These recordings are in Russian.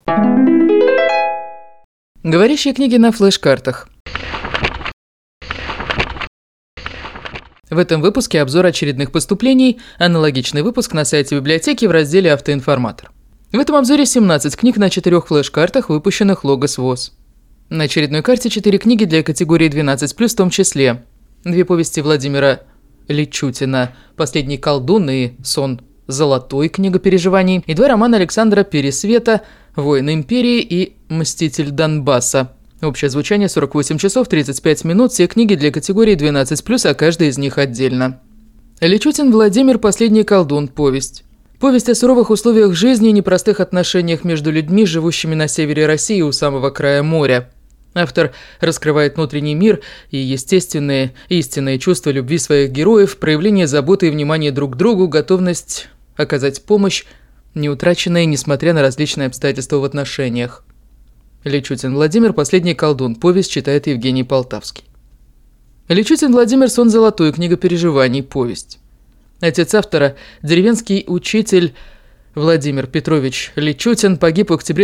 Говорящие книги на флеш-картах. В этом выпуске обзор очередных поступлений, аналогичный выпуск на сайте библиотеки в разделе «Автоинформатор». В этом обзоре 17 книг на 4 флеш-картах, выпущенных Логос ВОЗ. На очередной карте 4 книги для категории 12+, в том числе 2 повести Владимира Личутина «Последний колдун» и «Сон золотой. Книга переживаний», и 2 романа Александра Пересвета «Воин империи» и «Мститель Донбасса». Общее звучание 48 часов 35 минут, все книги для категории 12+, а каждая из них отдельно. Личутин Владимир «Последний колдун. Повесть». Повесть о суровых условиях жизни и непростых отношениях между людьми, живущими на севере России у самого края моря. Автор раскрывает внутренний мир и естественные, истинные чувства любви своих героев, проявление заботы и внимания друг к другу, готовность оказать помощь, не утраченная, несмотря на различные обстоятельства в отношениях. Личутин Владимир «Последний колдун. Повесть», читает Евгений Полтавский. Личутин Владимир «Сон золотой. Книга переживаний. Повесть». Отец автора, деревенский учитель Владимир Петрович Личутин, погиб в октябре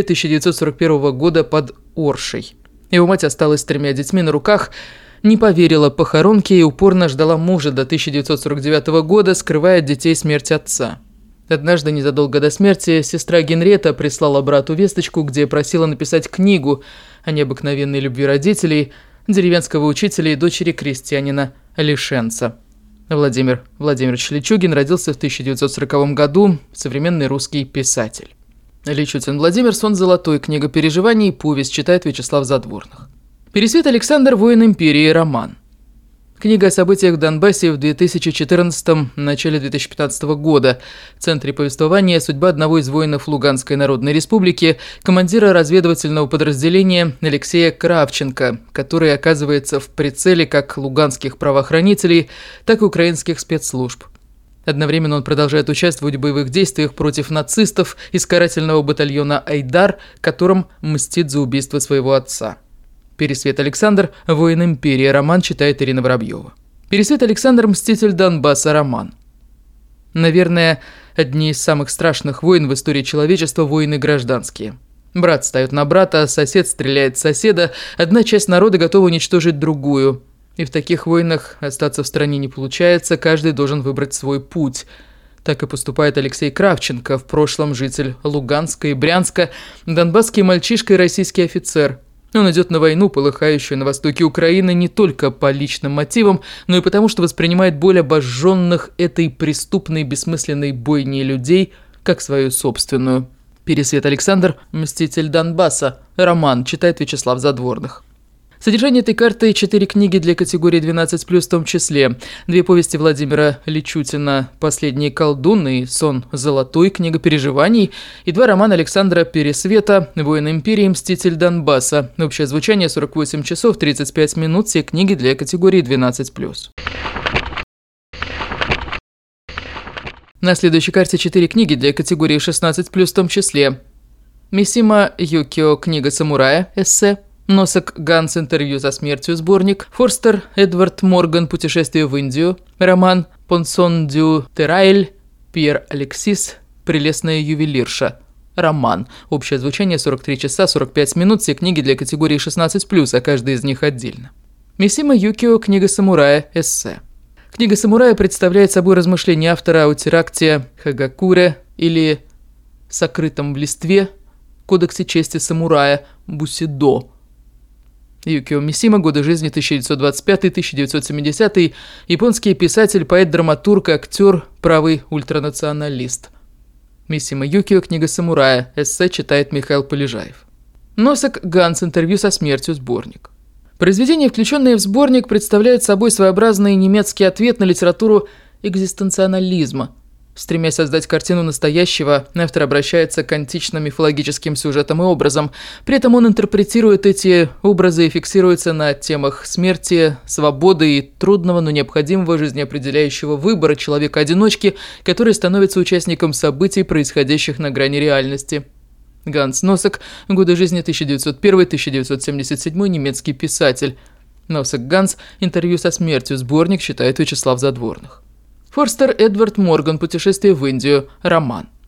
1941 года под Оршей. Его мать осталась с 3 детьми на руках, не поверила похоронке и упорно ждала мужа до 1949 года, скрывая от детей смерть отца. Однажды, незадолго до смерти, сестра Генриетта прислала брату весточку, где просила написать книгу о необыкновенной любви родителей, деревенского учителя и дочери крестьянина Лишенца. Владимир Владимирович Личугин родился в 1940 году, современный русский писатель. Личутин Владимир «Сон золотой. Книга переживаний. Повесть», читает Вячеслав Задворных. Пересвет Александр «Воин империи. Роман». Книга о событиях в Донбассе в 2014-м, начале 2015 года. В центре повествования судьба одного из воинов Луганской Народной Республики, командира разведывательного подразделения Алексея Кравченко, который оказывается в прицеле как луганских правоохранителей, так и украинских спецслужб. Одновременно он продолжает участвовать в боевых действиях против нацистов из карательного батальона «Айдар», которым мстит за убийство своего отца. Пересвет Александр «Воин империи. Роман», читает Ирина Воробьева. Пересвет Александр «Мститель Донбасса. Роман». Наверное, одни из самых страшных войн в истории человечества – войны гражданские. Брат встает на брата, сосед стреляет в соседа, одна часть народа готова уничтожить другую. И в таких войнах остаться в стране не получается, каждый должен выбрать свой путь. Так и поступает Алексей Кравченко, в прошлом житель Луганска и Брянска, донбасский мальчишка и российский офицер. Он идет на войну, полыхающую на востоке Украины, не только по личным мотивам, но и потому, что воспринимает боль обожженных этой преступной бессмысленной бойней людей как свою собственную. Пересвет Александр «Мститель Донбасса. Роман», читает Вячеслав Задворных. Содержание этой карты – 4 книги для категории 12+, в том числе 2 повести Владимира Личутина «Последний колдун» и «Сон золотой. Книга переживаний» и 2 романа Александра Пересвета «Воин империи. Мститель Донбасса». Общее звучание 48 часов 35 минут, все книги для категории 12+. На следующей карте 4 книги для категории 16+, в том числе Мисима Юкио «Книга самурая. Эссе», Носок Ганс «Интервью со смертью. Сборник», Форстер Эдвард Морган «Путешествие в Индию», роман Понсон дю Терайль, Пьер Алексис «Прелестная ювелирша», роман. Общее звучание 43 часа 45 минут, все книги для категории 16+, а каждая из них отдельно. Мисима Юкио «Книга самурая. Эссе». Книга самурая представляет собой размышления автора о теракте Хагакуре или «Сокрытом в листве», Кодексе чести самурая Бусидо. Юкио Мисима, годы жизни 1925-1970, японский писатель, поэт, драматург, актер, правый ультранационалист. Мисима Юкио «Книга самурая. Эссе», читает Михаил Полежаев. Носок Ганс «Интервью со смертью. Сборник». Произведения, включенные в сборник, представляют собой своеобразный немецкий ответ на литературу экзистенциализма. Стремясь создать картину настоящего, автор обращается к антично-мифологическим сюжетам и образам. При этом он интерпретирует эти образы и фиксируется на темах смерти, свободы и трудного, но необходимого жизнеопределяющего выбора человека-одиночки, который становится участником событий, происходящих на грани реальности. Ганс Носок, годы жизни 1901-1977, немецкий писатель. Носок Ганс, «Интервью со смертью. Сборник», читает Вячеслав Задворных. Форстер Эдвард Морган «Путешествие в Индию», роман.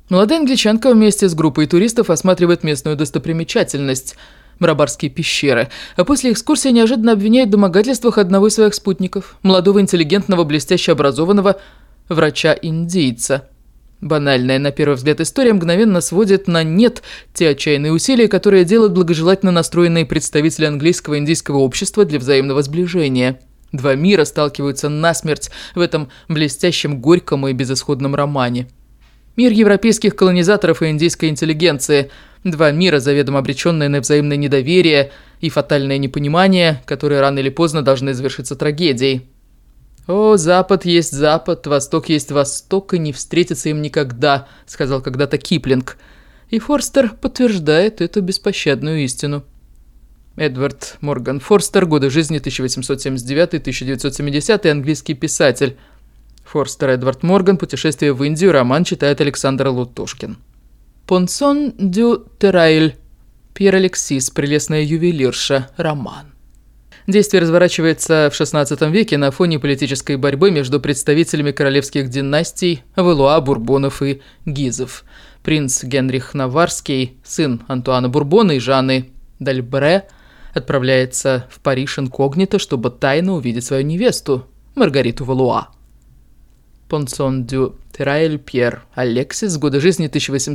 Молодая англичанка вместе с группой туристов осматривает местную достопримечательность – Марабарские пещеры, а после экскурсии неожиданно обвиняет в домогательствах одного из своих спутников – молодого, интеллигентного, блестяще образованного врача-индейца. Банальная, на первый взгляд, история мгновенно сводит на нет те отчаянные усилия, которые делают благожелательно настроенные представители английского и индийского общества для взаимного сближения. Два мира сталкиваются насмерть в этом блестящем, горьком и безысходном романе. Мир европейских колонизаторов и индийской интеллигенции. Два мира, заведомо обреченные на взаимное недоверие и фатальное непонимание, которые рано или поздно должны завершиться трагедией. «О, Запад есть Запад, Восток есть Восток, и не встретиться им никогда», — сказал когда-то Киплинг. И Форстер подтверждает эту беспощадную истину. Эдвард Морган Форстер, годы жизни 1879-1970, английский писатель. Форстер Эдвард Морган, «Путешествие в Индию», роман читает Александр Лутошкин. Понсон дю Терраиль, Пьер Алексис, «Прелестная ювелирша», роман. Действие разворачивается в XVI веке на фоне политической борьбы между представителями королевских династий Валуа, Бурбонов и Гизов. Принц Генрих Наварский, сын Антуана Бурбона и Жанны д'Альбре, отправляется в Париж инкогнито, чтобы тайно увидеть свою невесту, Маргариту Валуа. Понсон дю Терраиль Пьер Алексис, годы жизни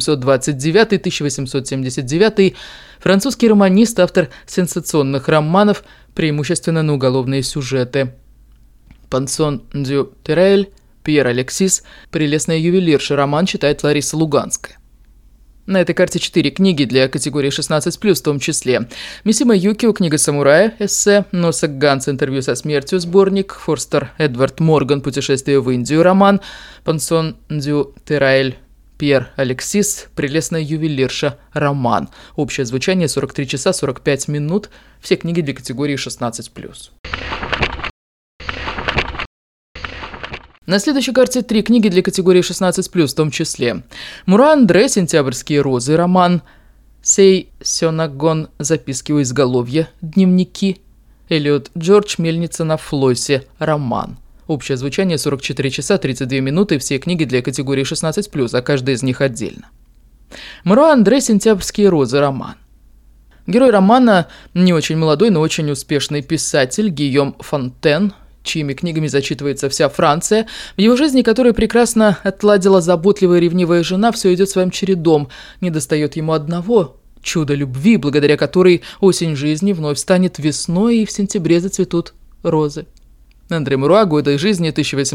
1829-1879, французский романист, автор сенсационных романов, преимущественно на уголовные сюжеты. Понсон дю Терраиль Пьер Алексис, «Прелестная ювелирша», роман читает Лариса Луганская. На этой карте 4 книги для категории 16+, в том числе Мисима Юкио, книга самурая, эссе, Носак Ганс, интервью со смертью, сборник, Форстер Эдвард Морган, «Путешествие в Индию», роман, Понсон дю Терраиль Пьер Алексис, «Прелестная ювелирша», роман. Общее звучание 43 часа 45 минут, все книги для категории 16+. На следующей карте 3 книги для категории 16+, в том числе Мура Андре, «Сентябрьские розы», роман, Сей Сёнагон, «Записки у изголовья», дневники, Эллиот Джордж, «Мельница на флосе», роман. Общее звучание 44 часа 32 минуты, все книги для категории 16+, а каждая из них отдельно. Мура Андре, «Сентябрьские розы», роман. Герой романа – не очень молодой, но очень успешный писатель Гийом Фонтен, чьими книгами зачитывается вся Франция. В его жизни, которую прекрасно отладила заботливая и ревнивая жена, все идет своим чередом. Недостает ему одного – чуда любви, благодаря которой осень жизни вновь станет весной, и в сентябре зацветут розы. Андре Мура, годы жизни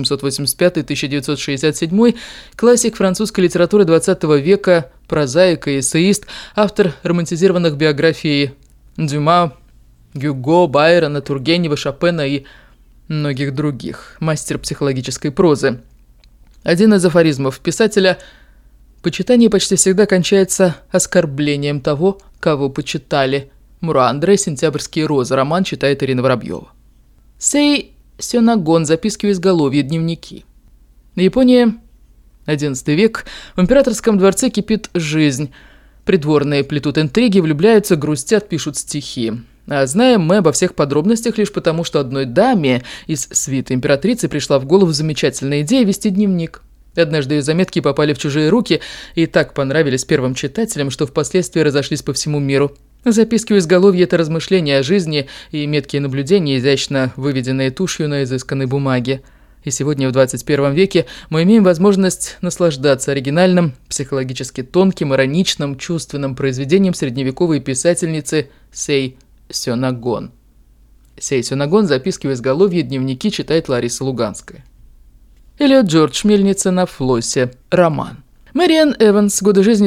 1885-1967, классик французской литературы XX века, прозаик и эссеист, автор романтизированных биографий Дюма, Гюго, Байрона, Тургенева, Шопена и многих других, мастер психологической прозы. Один из афоризмов писателя: «Почитание почти всегда кончается оскорблением того, кого почитали». Мура Андре, «Сентябрьские розы», роман читает Ирина Воробьева. Сей Сёнагон, «Записки у изголовья», дневники. В Японии, XI век, в императорском дворце кипит жизнь. Придворные плетут интриги, влюбляются, грустят, пишут стихи. А знаем мы обо всех подробностях лишь потому, что одной даме из свиты императрицы пришла в голову замечательная идея вести дневник. Однажды ее заметки попали в чужие руки и так понравились первым читателям, что впоследствии разошлись по всему миру. Записки у изголовья – это размышления о жизни и меткие наблюдения, изящно выведенные тушью на изысканной бумаге. И сегодня, в 21 веке, мы имеем возможность наслаждаться оригинальным, психологически тонким, ироничным, чувственным произведением средневековой писательницы Сей Сёнагон. Сей Сёнагон, «Записки в изголовье», дневники читает Лариса Луганская. Эллиот Джордж, «Мельница на флосе», роман. Мэриэн Эванс, годы жизни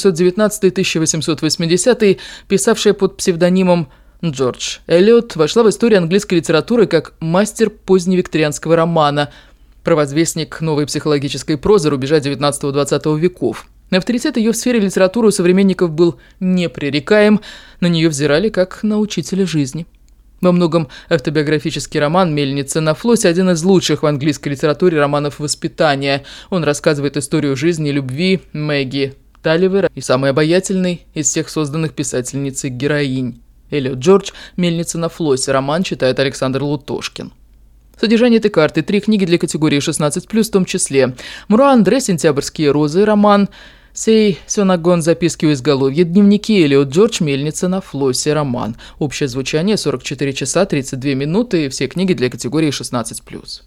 1819-1880, писавшая под псевдонимом Джордж Эллиот, вошла в историю английской литературы как мастер поздневикторианского романа, провозвестник новой психологической прозы рубежа XIX-XX веков. Авторитет ее в сфере литературы у современников был непререкаем, на нее взирали как на учителя жизни. Во многом автобиографический роман «Мельница на флосе» – один из лучших в английской литературе романов воспитания. Он рассказывает историю жизни и любви Мэгги Таливер и самый обаятельный из всех созданных писательницей героинь. Эллиот Джордж, «Мельница на флосе», роман читает Александр Лутошкин. Содержание этой карты – 3 книги для категории 16+, в том числе Мура Андре, «Сентябрьские розы», роман, Сей Сёнагон, записки у изголовья, дневники Элиот Джордж, мельница на флосе, роман. Общее звучание 44 часа 32 минуты, все книги для категории 16+.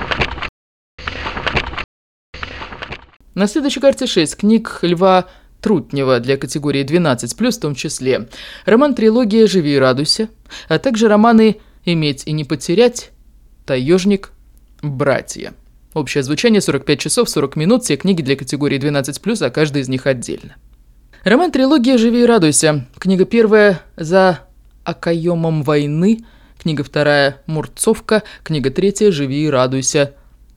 На следующей карте 6 книг Льва Трутнева для категории 12+, в том числе роман-трилогия «Живи и радуйся», а также романы «Иметь и не потерять», «Таежник», «Братья». Общее звучание 45 часов 40 минут, все книги для категории 12+, а каждый из них отдельно. Роман-трилогия «Живи и радуйся». Книга первая «За окоемом войны», книга вторая «Мурцовка», книга третья «Живи и радуйся».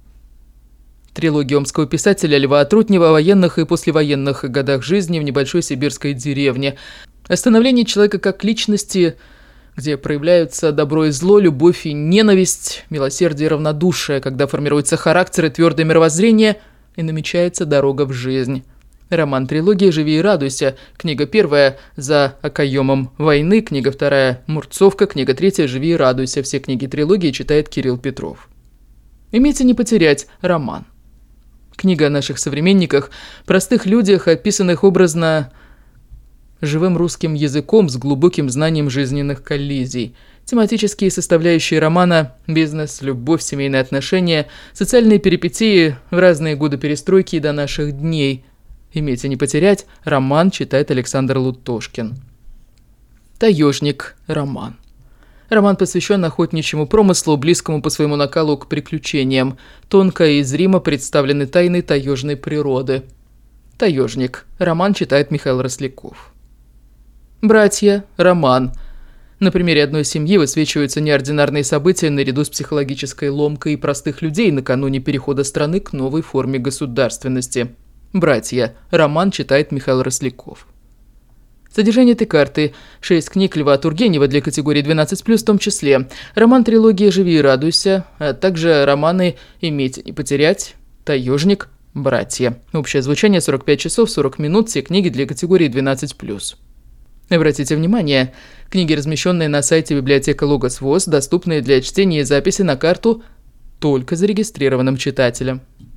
Трилогия омского писателя Льва Трутнева о военных и послевоенных годах жизни в небольшой сибирской деревне. О становлении человека как личности, где проявляются добро и зло, любовь и ненависть, милосердие и равнодушие, когда формируется характер и твердое мировоззрение, и намечается дорога в жизнь. Роман-трилогия «Живи и радуйся». Книга первая «За окоемом войны», книга вторая «Мурцовка», книга третья «Живи и радуйся». Все книги трилогии читает Кирилл Петров. «Иметь и не потерять» роман. Книга о наших современниках, простых людях, описанных образно живым русским языком с глубоким знанием жизненных коллизий. Тематические составляющие романа – бизнес, любовь, семейные отношения, социальные перипетии в разные годы перестройки и до наших дней. «Иметь и не потерять» роман читает Александр Лутошкин. «Таежник» роман. Роман посвящен охотничьему промыслу, близкому по своему накалу к приключениям. Тонко и зримо представлены тайны таежной природы. «Таежник» роман читает Михаил Росляков. «Братья» роман. На примере одной семьи высвечиваются неординарные события наряду с психологической ломкой простых людей накануне перехода страны к новой форме государственности. «Братья» роман читает Михаил Росляков. Содержание этой карты. 6 книг Льва Тургенева для категории 12+, в том числе роман-трилогия «Живи и радуйся», а также романы «Иметь и не потерять», «Таежник», «Братья». Общее звучание 45 часов 40 минут, все книги для категории 12+. Обратите внимание, книги, размещенные на сайте библиотека Логос ВОС, доступны для чтения и записи на карту только зарегистрированным читателям.